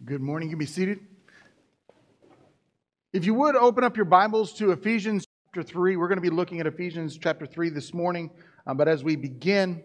Good morning. You can be seated. If you would, open up your Bibles to Ephesians chapter 3. We're going to be looking at Ephesians chapter 3 this morning. But as we begin,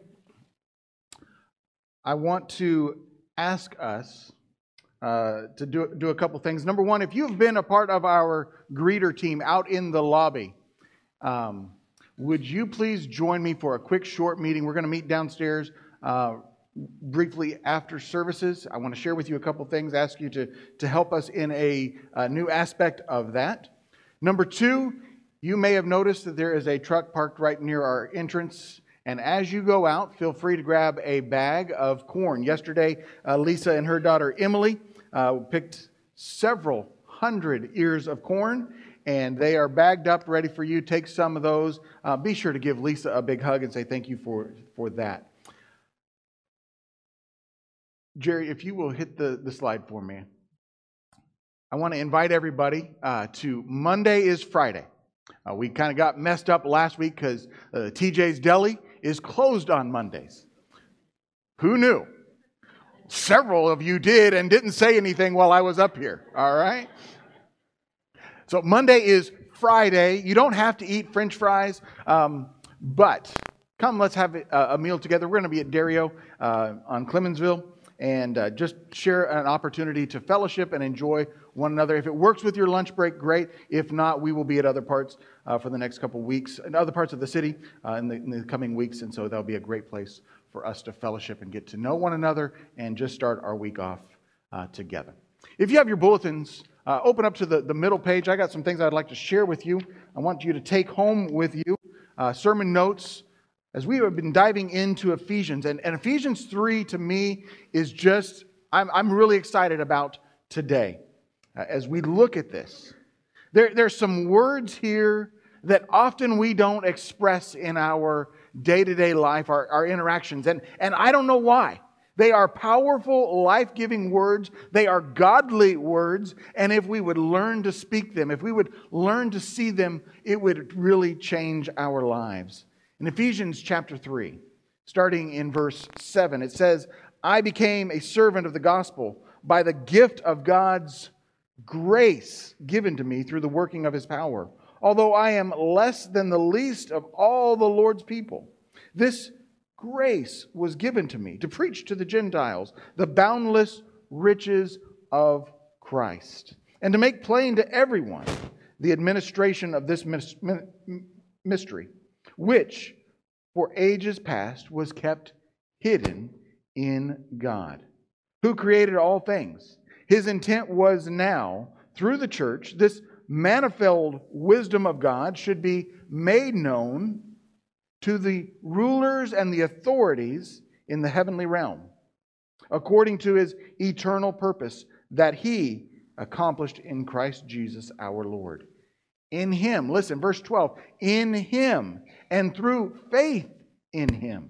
I want to ask us to do a couple things. Number one, if you've been a part of our greeter team out in the lobby, would you please join me for a quick, short meeting? We're going to meet downstairs briefly after services. I want to share with you a couple things, ask you to help us in a new aspect of that. Number two, you may have noticed that there is a truck parked right near our entrance. And as you go out, feel free to grab a bag of corn. Yesterday, Lisa and her daughter Emily picked several hundred ears of corn, and they are bagged up, ready for you. Take some of those. Be sure to give Lisa a big hug and say thank you for that. Jerry, if you will hit the slide for me. I want to invite everybody to Monday is Friday. We kind of got messed up last week because TJ's Deli is closed on Mondays. Who knew? Several of you did and didn't say anything while I was up here, all right? So Monday is Friday. You don't have to eat French fries, but come, let's have a meal together. We're going to be at Dario on Clemensville. And just share an opportunity to fellowship and enjoy one another. If it works with your lunch break, great. If not, we will be at other parts for the next couple weeks, in other parts of the city in the coming weeks. And so that'll be a great place for us to fellowship and get to know one another and just start our week off together. If you have your bulletins, open up to the middle page. I got some things I'd like to share with you. I want you to take home with you sermon notes, as we have been diving into Ephesians. And Ephesians 3 to me is just, I'm really excited about today. As we look at this, there's some words here that often we don't express in our day-to-day life, our interactions. And I don't know why. They are powerful, life-giving words. They are godly words. And if we would learn to speak them, if we would learn to see them, it would really change our lives. In Ephesians chapter 3, starting in verse 7, it says, I became a servant of the gospel by the gift of God's grace given to me through the working of His power. Although I am less than the least of all the Lord's people, this grace was given to me to preach to the Gentiles the boundless riches of Christ, and to make plain to everyone the administration of this mystery, which for ages past was kept hidden in God, who created all things. His intent was now, through the church, this manifold wisdom of God should be made known to the rulers and the authorities in the heavenly realm, according to His eternal purpose that He accomplished in Christ Jesus our Lord. In Him, listen, verse 12, in Him and through faith in Him,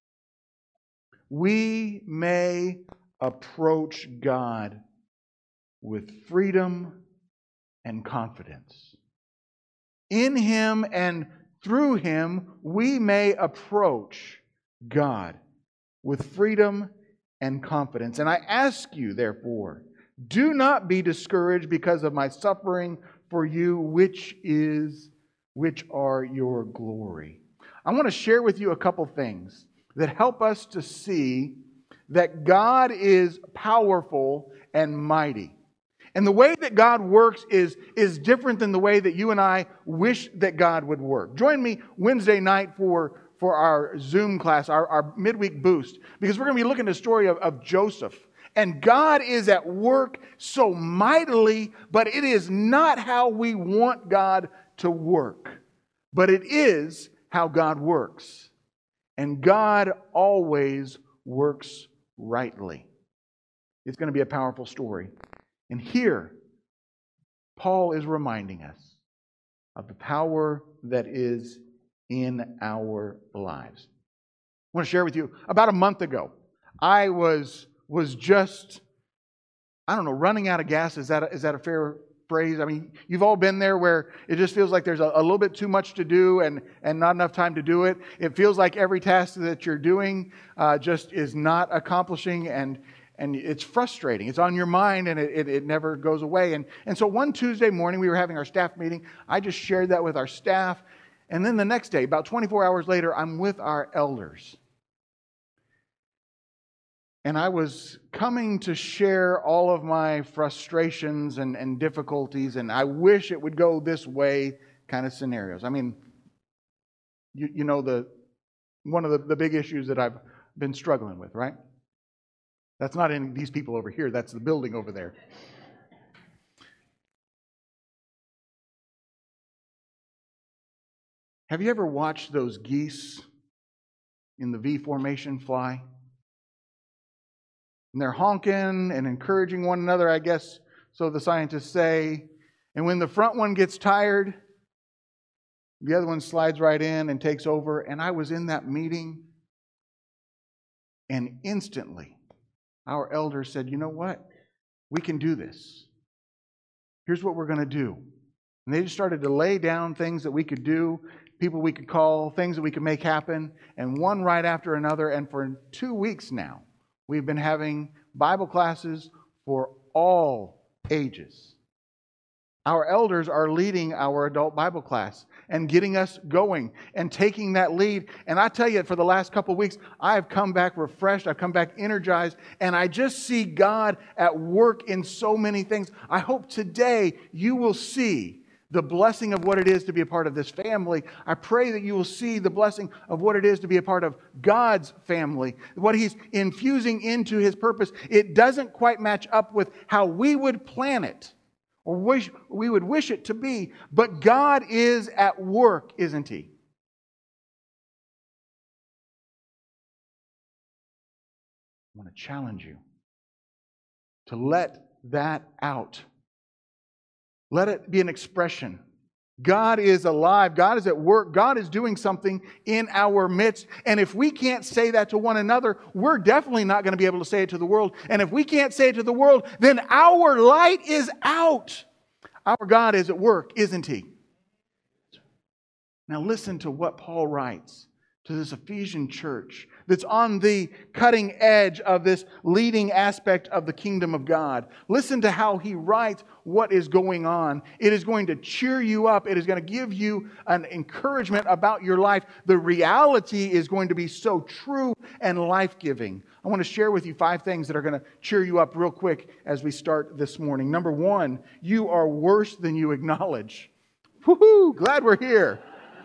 we may approach God with freedom and confidence. In Him and through Him, we may approach God with freedom and confidence. And I ask you, therefore, do not be discouraged because of my suffering for you, which are your glory. I want to share with you a couple things that help us to see that God is powerful and mighty. And the way that God works is different than the way that you and I wish that God would work. Join me Wednesday night for our Zoom class, our midweek boost, because we're going to be looking at the story of Joseph. And God is at work so mightily, but it is not how we want God to work. But it is how God works. And God always works rightly. It's going to be a powerful story. And here, Paul is reminding us of the power that is in our lives. I want to share with you, about a month ago, I was just, running out of gas. Is that a fair phrase? I mean, you've all been there where it just feels like there's a little bit too much to do and not enough time to do it. It feels like every task that you're doing just is not accomplishing. And and it's frustrating. It's on your mind, and it never goes away. And so one Tuesday morning, we were having our staff meeting. I just shared that with our staff. And then the next day, about 24 hours later, I'm with our elders. And I was coming to share all of my frustrations and difficulties, and I wish it would go this way kind of scenarios. I mean, you know one of the big issues that I've been struggling with, right? That's not in these people over here. That's the building over there. Have you ever watched those geese in the V formation fly? And they're honking and encouraging one another, I guess, so the scientists say. And when the front one gets tired, the other one slides right in and takes over. And I was in that meeting, and instantly, our elders said, you know what? We can do this. Here's what we're going to do. And they just started to lay down things that we could do, people we could call, things that we could make happen, and one right after another. And for 2 weeks now, we've been having Bible classes for all ages. Our elders are leading our adult Bible class and getting us going and taking that lead. And I tell you, for the last couple of weeks, I have come back refreshed. I've come back energized. And I just see God at work in so many things. I hope today you will see the blessing of what it is to be a part of this family. I pray that you will see the blessing of what it is to be a part of God's family, what He's infusing into His purpose. It doesn't quite match up with how we would plan it or we would wish it to be, but God is at work, isn't He? I want to challenge you to let that out. Let it be an expression. God is alive. God is at work. God is doing something in our midst. And if we can't say that to one another, we're definitely not going to be able to say it to the world. And if we can't say it to the world, then our light is out. Our God is at work, isn't He? Now listen to what Paul writes to this Ephesian church that's on the cutting edge of this leading aspect of the kingdom of God. Listen to how he writes what is going on. It is going to cheer you up. It is going to give you an encouragement about your life. The reality is going to be so true and life-giving. I want to share with you 5 things that are going to cheer you up real quick as we start this morning. Number 1, you are worse than you acknowledge. Woohoo! Glad we're here.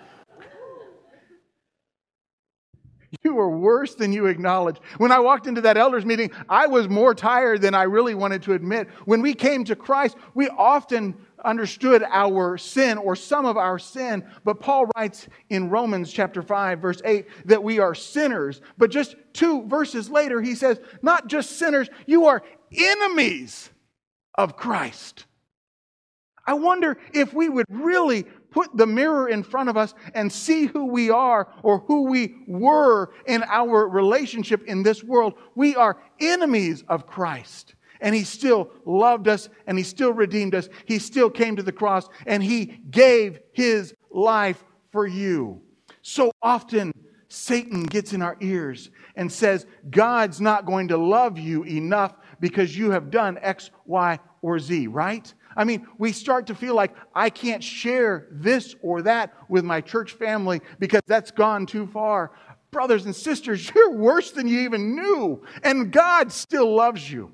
You are worse than you acknowledge. When I walked into that elders meeting, I was more tired than I really wanted to admit. When we came to Christ, we often understood our sin or some of our sin. But Paul writes in Romans chapter 5, verse 8, that we are sinners. But just 2 verses later, he says, not just sinners, you are enemies of Christ. I wonder if we would really put the mirror in front of us and see who we are or who we were in our relationship in this world. We are enemies of Christ. And He still loved us and He still redeemed us. He still came to the cross and He gave His life for you. So often Satan gets in our ears and says, God's not going to love you enough because you have done X, Y, or Z, right? I mean, we start to feel like I can't share this or that with my church family because that's gone too far. Brothers and sisters, you're worse than you even knew, and God still loves you.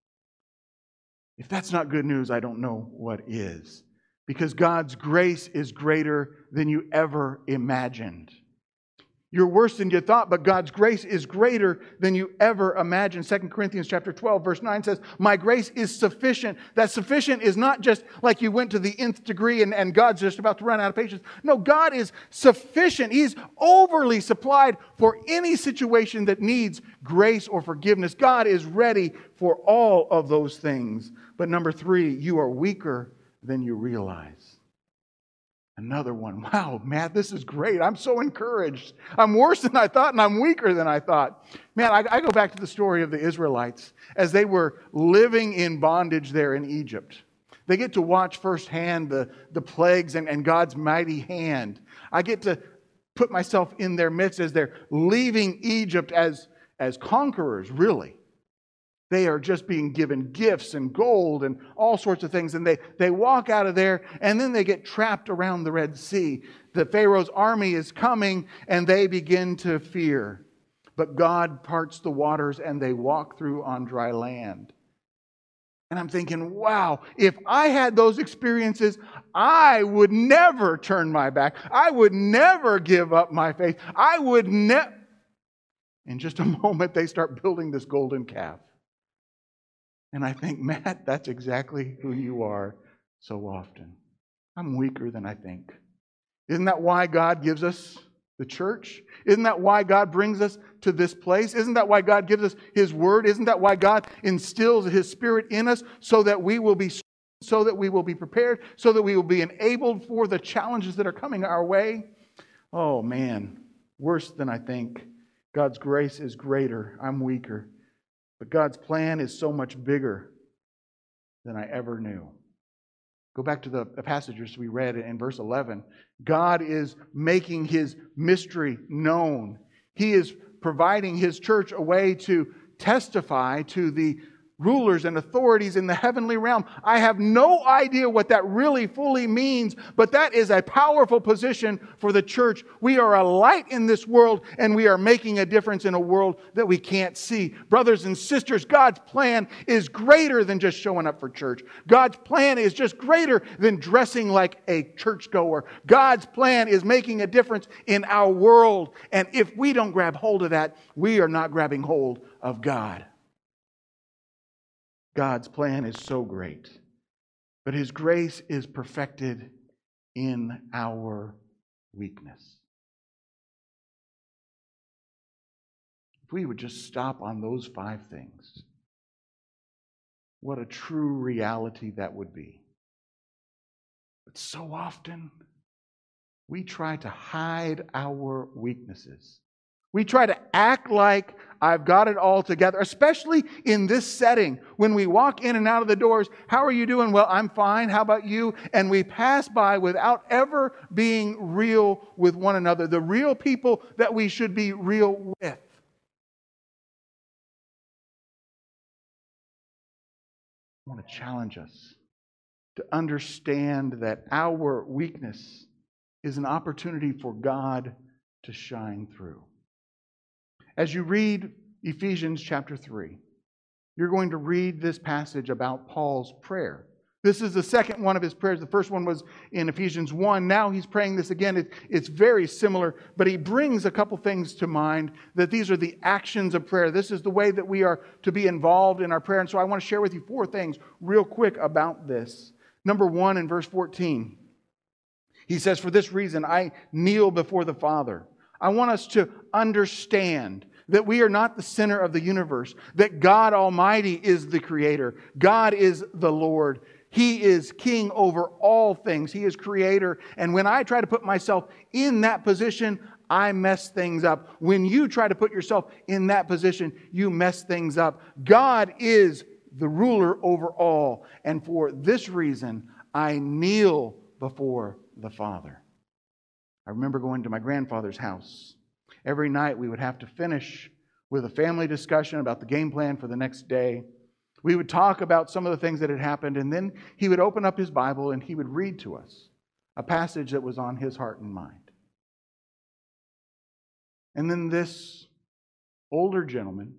If that's not good news, I don't know what is. Because God's grace is greater than you ever imagined. You're worse than you thought, but God's grace is greater than you ever imagined. 2 Corinthians chapter 12, verse 9 says, my grace is sufficient. That sufficient is not just like you went to the nth degree and God's just about to run out of patience. No, God is sufficient. He's overly supplied for any situation that needs grace or forgiveness. God is ready for all of those things. But number 3, you are weaker than you realize. Another one. Wow, Matt, this is great. I'm so encouraged. I'm worse than I thought and I'm weaker than I thought. Man, I go back to the story of the Israelites as they were living in bondage there in Egypt. They get to watch firsthand the plagues and God's mighty hand. I get to put myself in their midst as they're leaving Egypt as conquerors, really. They are just being given gifts and gold and all sorts of things. And they walk out of there, and then they get trapped around the Red Sea. The Pharaoh's army is coming, and they begin to fear. But God parts the waters, and they walk through on dry land. And I'm thinking, wow, if I had those experiences, I would never turn my back. I would never give up my faith. I would never. In just a moment, they start building this golden calf. And I think, Matt, that's exactly who you are so often. I'm weaker than I think. Isn't that why God gives us the church? Isn't that why God brings us to this place? Isn't that why God gives us His Word? Isn't that why God instills His Spirit in us so that we will be prepared, so that we will be enabled for the challenges that are coming our way? Oh man, worse than I think. God's grace is greater. I'm weaker. But God's plan is so much bigger than I ever knew. Go back to the passages we read in verse 11. God is making His mystery known. He is providing His church a way to testify to the rulers and authorities in the heavenly realm. I have no idea what that really fully means, but that is a powerful position for the church. We are a light in this world, and we are making a difference in a world that we can't see. Brothers and sisters, God's plan is greater than just showing up for church. God's plan is just greater than dressing like a churchgoer. God's plan is making a difference in our world, and if we don't grab hold of that, we are not grabbing hold of God. God's plan is so great, but His grace is perfected in our weakness. If we would just stop on those 5 things, what a true reality that would be. But so often, we try to hide our weaknesses. We try to act like I've got it all together, especially in this setting. When we walk in and out of the doors, how are you doing? Well, I'm fine. How about you? And we pass by without ever being real with one another, the real people that we should be real with. I want to challenge us to understand that our weakness is an opportunity for God to shine through. As you read Ephesians chapter 3, you're going to read this passage about Paul's prayer. This is the second one of his prayers. The first one was in Ephesians 1. Now he's praying this again. It's very similar, but he brings a couple things to mind that these are the actions of prayer. This is the way that we are to be involved in our prayer. And so I want to share with you 4 things real quick about this. Number 1, in verse 14, he says, "For this reason I kneel before the Father." I want us to understand that we are not the center of the universe, that God Almighty is the Creator. God is the Lord. He is King over all things. He is Creator. And when I try to put myself in that position, I mess things up. When you try to put yourself in that position, you mess things up. God is the ruler over all. And for this reason, I kneel before the Father. I remember going to my grandfather's house. Every night we would have to finish with a family discussion about the game plan for the next day. We would talk about some of the things that had happened, and then he would open up his Bible and he would read to us a passage that was on his heart and mind. And then this older gentleman,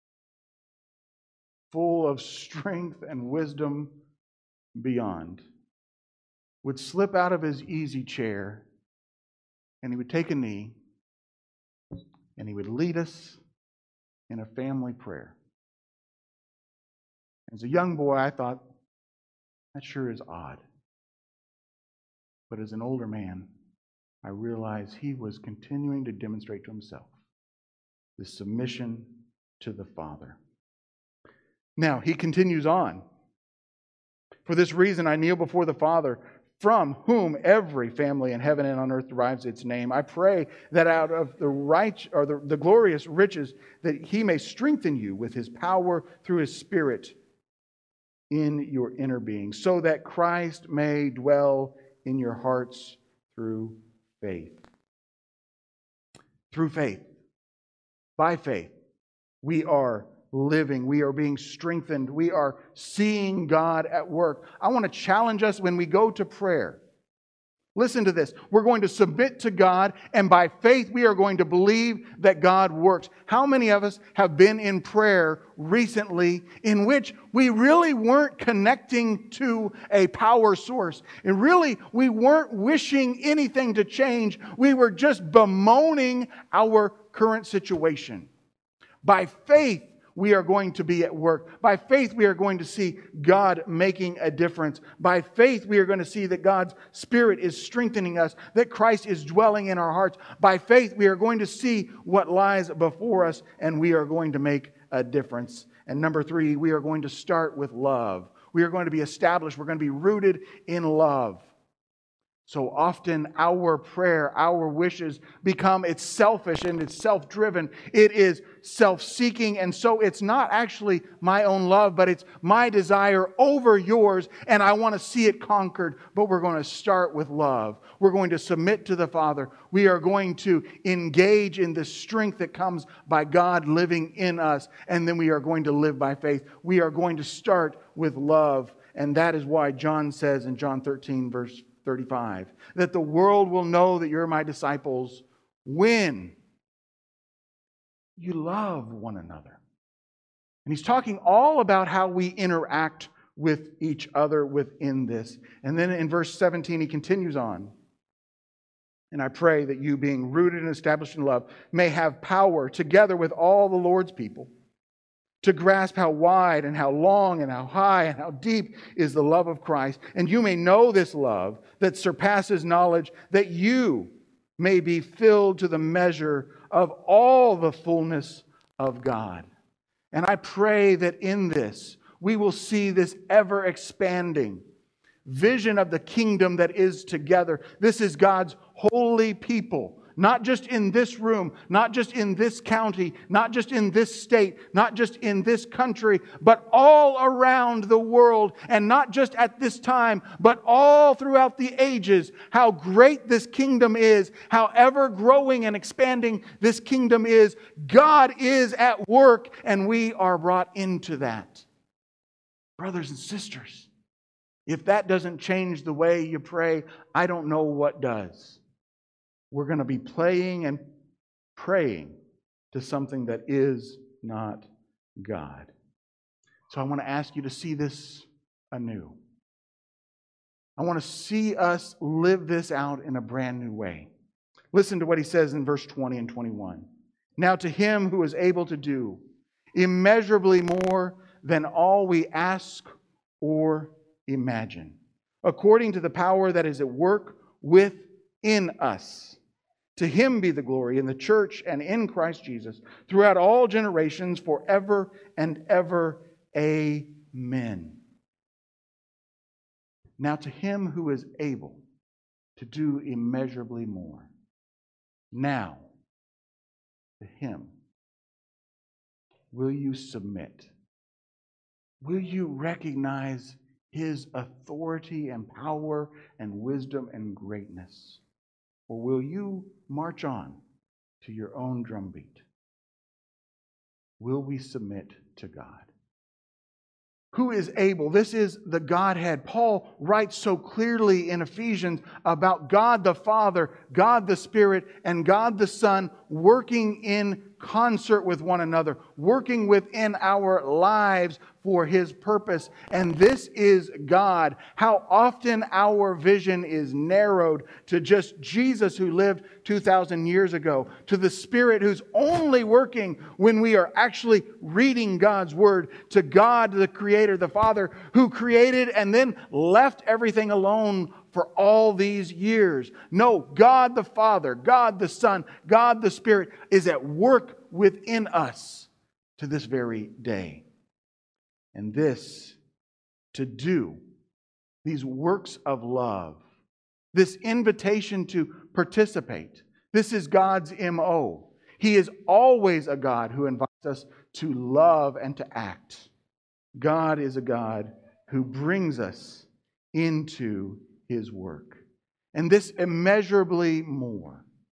full of strength and wisdom beyond, would slip out of his easy chair and he would take a knee and he would lead us in a family prayer. As a young boy, I thought, that sure is odd. But as an older man, I realized he was continuing to demonstrate to himself the submission to the Father. Now, he continues on. "For this reason I kneel before the Father, from whom every family in heaven and on earth derives its name. I pray that out of the glorious riches that He may strengthen you with His power through His Spirit in your inner being, so that Christ may dwell in your hearts through faith." Through faith, by faith, we are living. We are being strengthened. We are seeing God at work. I want to challenge us when we go to prayer. Listen to this. We're going to submit to God, and by faith we are going to believe that God works. How many of us have been in prayer recently in which we really weren't connecting to a power source? And really, we weren't wishing anything to change. We were just bemoaning our current situation. By faith, we are going to be at work. By faith, we are going to see God making a difference. By faith, we are going to see that God's Spirit is strengthening us, that Christ is dwelling in our hearts. By faith, we are going to see what lies before us, and we are going to make a difference. And number 3, we are going to start with love. We are going to be established. We're going to be rooted in love. So often our prayer, our wishes become, it's selfish and it's self-driven. It is self-seeking. And so it's not actually my own love, but it's my desire over yours. And I want to see it conquered. But we're going to start with love. We're going to submit to the Father. We are going to engage in the strength that comes by God living in us. And then we are going to live by faith. We are going to start with love. And that is why John says in John 13, verse 35, that the world will know that you're my disciples when you love one another. And he's talking all about how we interact with each other within this. And then in verse 17, he continues on. And I pray that you, being rooted and established in love, may have power together with all the Lord's people to grasp how wide and how long and how high and how deep is the love of Christ. And you may know this love that surpasses knowledge, that you may be filled to the measure of all the fullness of God. And I pray that in this, we will see this ever-expanding vision of the kingdom that is together. This is God's holy people. Not just in this room, not just in this county, not just in this state, not just in this country, but all around the world, and not just at this time, but all throughout the ages. How great this kingdom is, how ever growing and expanding this kingdom is. God is at work, and we are brought into that. Brothers and sisters, if that doesn't change the way you pray, I don't know what does. We're going to be playing and praying to something that is not God. So I want to ask you to see this anew. I want to see us live this out in a brand new way. Listen to what he says in verse 20 and 21. Now to him who is able to do immeasurably more than all we ask or imagine, according to the power that is at work within us. To him be the glory in the church and in Christ Jesus throughout all generations, forever and ever. Amen. Now to him who is able to do immeasurably more. Now, to him, will you submit? Will you recognize his authority and power and wisdom and greatness? Or will you march on to your own drumbeat? Will we submit to God? Who is able? This is the Godhead. Paul writes so clearly in Ephesians about God the Father, God the Spirit, and God the Son working in concert with one another, working within our lives for His purpose. And this is God. How often our vision is narrowed to just Jesus who lived 2,000 years ago, to the Spirit who's only working when we are actually reading God's Word, to God the Creator, the Father, who created and then left everything alone for all these years. No, God the Father, God the Son, God the Spirit is at work within us to this very day. And this, to do these works of love, this invitation to participate, this is God's MO. He is always a God who invites us to love and to act. God is a God who brings us into His work. And this immeasurably more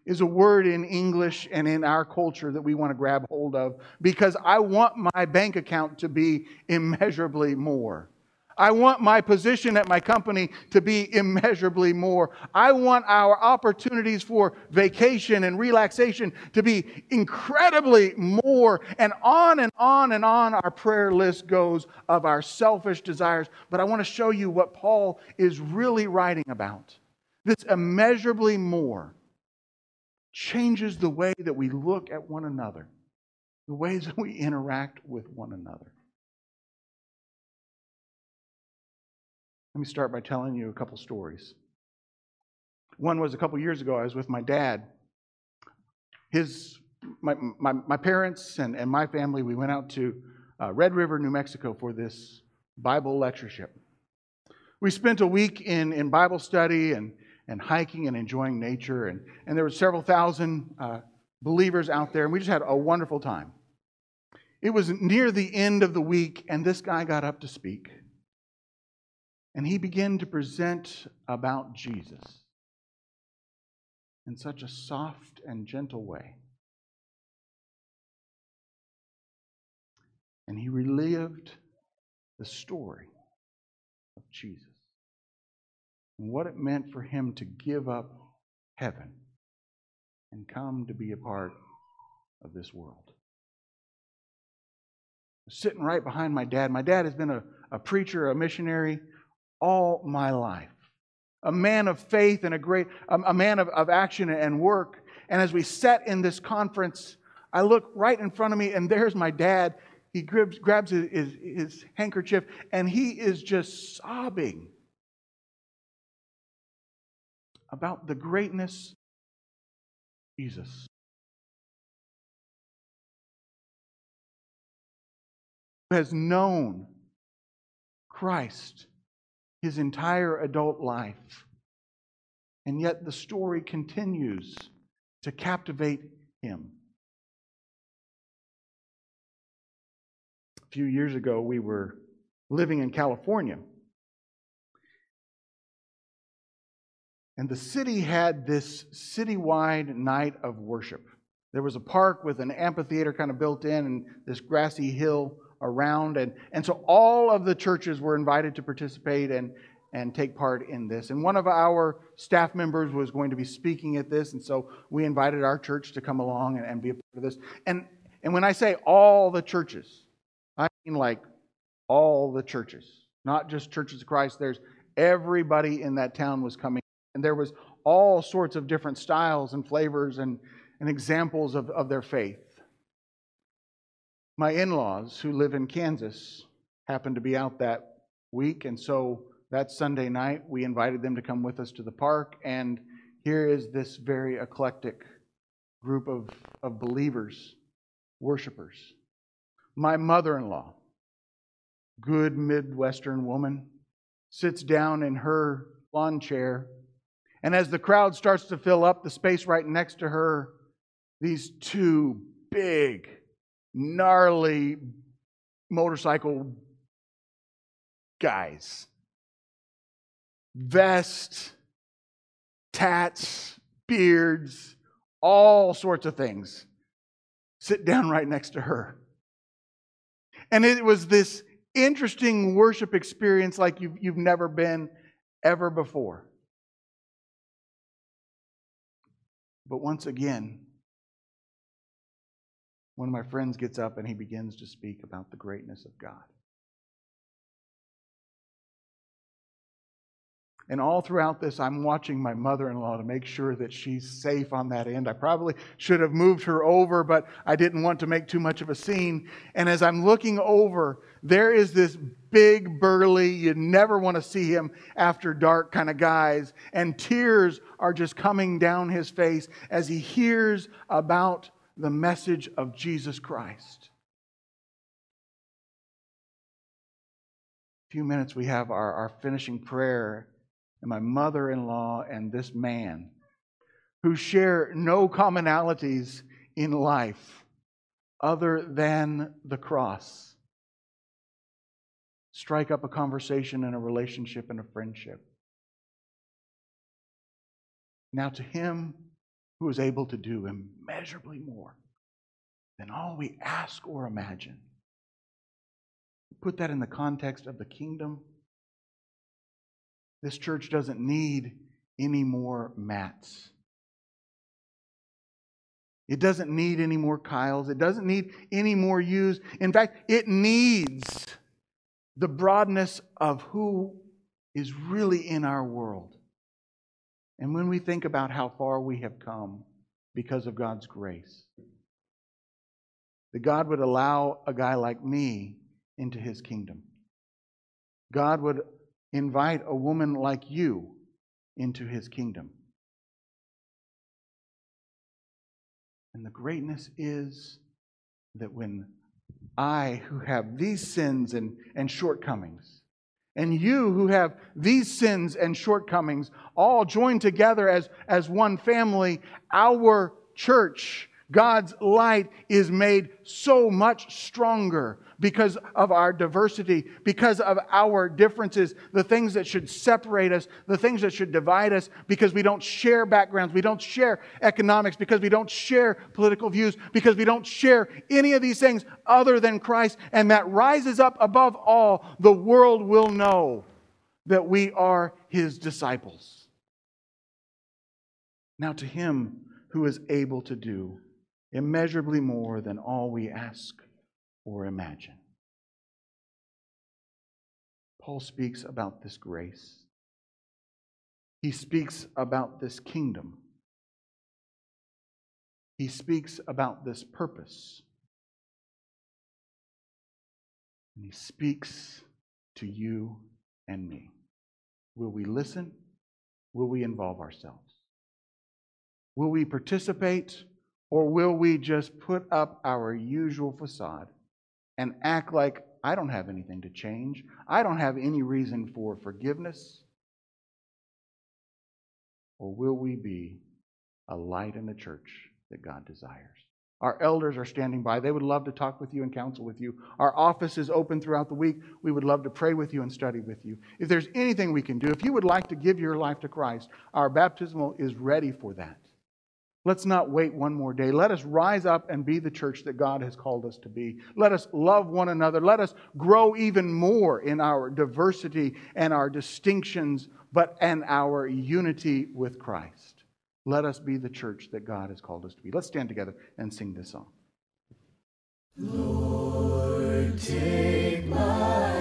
is a word in English and in our culture that we want to grab hold of, because I want my bank account to be immeasurably more. I want my position at my company to be immeasurably more. I want our opportunities for vacation and relaxation to be incredibly more. And on and on and on our prayer list goes of our selfish desires. But I want to show you what Paul is really writing about. This immeasurably more changes the way that we look at one another, the ways that we interact with one another. Let me start by telling you a couple stories. One was a couple years ago. I was with my dad. My parents and my family, we went out to Red River, New Mexico for this Bible lectureship. We spent a week in Bible study and hiking and enjoying nature. And there were several thousand believers out there, and we just had a wonderful time. It was near the end of the week, and this guy got up to speak. And he began to present about Jesus in such a soft and gentle way. And he relived the story of Jesus and what it meant for him to give up heaven and come to be a part of this world. Sitting right behind my dad. My dad has been a preacher, a missionary, all my life. A man of faith and a man of action and work. And as we sat in this conference, I look right in front of me, and there's my dad. He grabs his handkerchief, and he is just sobbing about the greatness of Jesus. Who has known Christ his entire adult life. And yet the story continues to captivate him. A few years ago, we were living in California. And the city had this citywide night of worship. There was a park with an amphitheater kind of built in and this grassy hill around. And so all of the churches were invited to participate and take part in this. And one of our staff members was going to be speaking at this. And so we invited our church to come along and be a part of this. And when I say all the churches, I mean like all the churches. Not just Churches of Christ. There's everybody in that town was coming. And there was all sorts of different styles and flavors and examples of their faith. My in-laws, who live in Kansas, happened to be out that week. And so that Sunday night, we invited them to come with us to the park. And here is this very eclectic group of believers, worshipers. My mother-in-law, good Midwestern woman, sits down in her lawn chair. And as the crowd starts to fill up, the space right next to her, these two big, gnarly motorcycle guys. Vest, tats, beards, all sorts of things. Sit down right next to her. And it was this interesting worship experience like you've never been ever before. But once again, one of my friends gets up and he begins to speak about the greatness of God. And all throughout this, I'm watching my mother-in-law to make sure that she's safe on that end. I probably should have moved her over, but I didn't want to make too much of a scene. And as I'm looking over, there is this big, burly, you never want to see him after dark kind of guys. And tears are just coming down his face as he hears about the message of Jesus Christ. A few minutes, we have our finishing prayer. And my mother-in-law and this man, who share no commonalities in life other than the cross, strike up a conversation and a relationship and a friendship. Now to him who is able to do immeasurably more than all we ask or imagine. Put that in the context of the kingdom. This church doesn't need any more Matts. It doesn't need any more Kyles. It doesn't need any more yous. In fact, it needs the broadness of who is really in our world. And when we think about how far we have come because of God's grace, that God would allow a guy like me into His kingdom. God would invite a woman like you into His kingdom. And the greatness is that when I, who have these sins and shortcomings, and you who have these sins and shortcomings, all joined together as one family, our church, God's light, is made so much stronger because of our diversity, because of our differences, the things that should separate us, the things that should divide us, because we don't share backgrounds, we don't share economics, because we don't share political views, because we don't share any of these things other than Christ, and that rises up above all. The world will know that we are His disciples. Now to Him who is able to do immeasurably more than all we ask or imagine. Paul speaks about this grace. He speaks about this kingdom. He speaks about this purpose. And he speaks to you and me. Will we listen? Will we involve ourselves? Will we participate? Or will we just put up our usual facade and act like I don't have anything to change? I don't have any reason for forgiveness? Or will we be a light in the church that God desires? Our elders are standing by. They would love to talk with you and counsel with you. Our office is open throughout the week. We would love to pray with you and study with you. If there's anything we can do, if you would like to give your life to Christ, our baptismal is ready for that. Let's not wait one more day. Let us rise up and be the church that God has called us to be. Let us love one another. Let us grow even more in our diversity and our distinctions, and our unity with Christ. Let us be the church that God has called us to be. Let's stand together and sing this song. Lord, take my